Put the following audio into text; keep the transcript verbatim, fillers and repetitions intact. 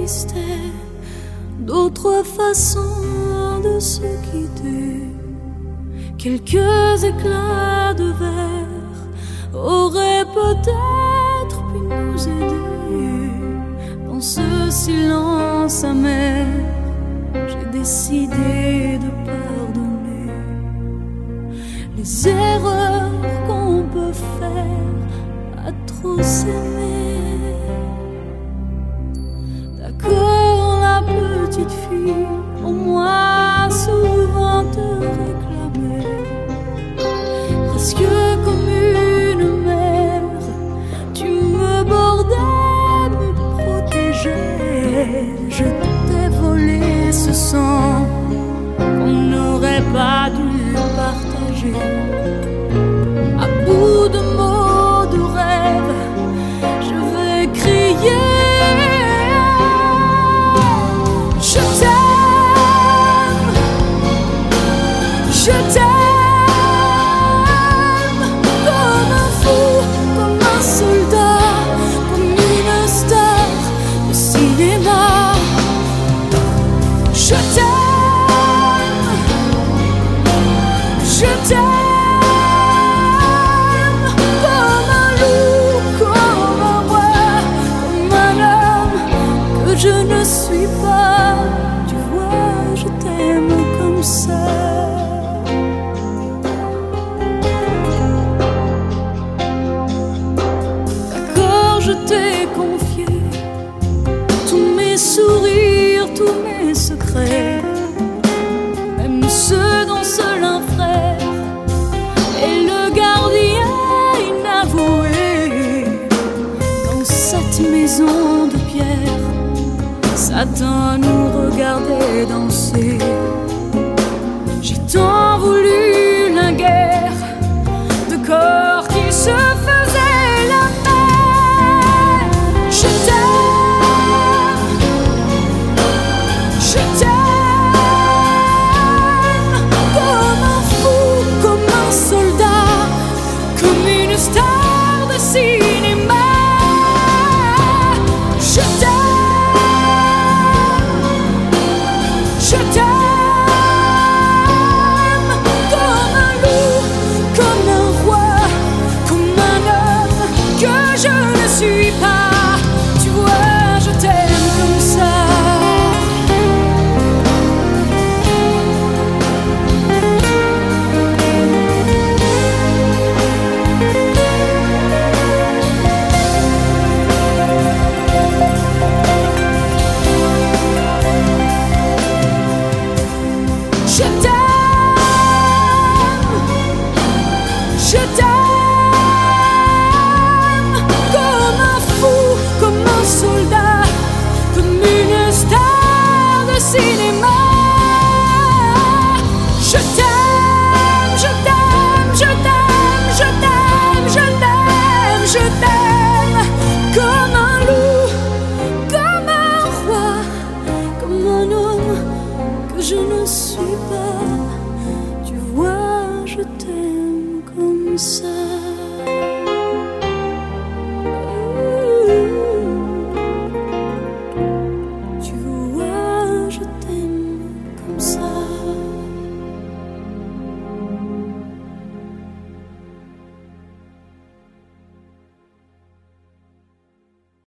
existait d'autres façons de se quitter. Quelques éclats de verre auraient peut-être pu nous aider. Dans ce silence amer, j'ai décidé de pardonner les erreurs qu'on peut faire à trop s'aimer. D'accord, la petite fille, au moins souvent te réclamait, presque comme une mère, tu me bordais, me protégeais. Je t'ai volé ce sang qu'on n'aurait pas dû partager. À bout de mots, de rêves, je vais crier. Je t'aime, je t'aime, comme un fou, comme un soldat, comme une star de cinéma. Je t'aime, je t'aime, comme un loup, comme un roi, comme un homme que je ne suis pas. Tu vois, je t'aime comme ça. D'accord, je t'ai confié tous mes sourires, tous mes secrets, même ceux dont seul un frère est le gardien inavoué. Dans cette maison de pierre, Satan nous regardait danser. J'ai tant voulu la guerre de corps qui se faisaient la paix. Je t'aime, je t'aime, comme un fou, comme un soldat, comme une star de cinéma. Je t'aime, je t'aime, comme un loup, comme un roi, comme un homme que je ne suis pas. Tu vois, je t'aime comme ça. Je t'aime, je t'aime, comme un fou, comme un soldat, comme une star de cinéma. Je t'aime, je t'aime, je t'aime, je t'aime, je t'aime, je t'aime, comme un loup, comme un roi, comme un homme que je ne suis pas. Tu vois, je t'aime comme ça.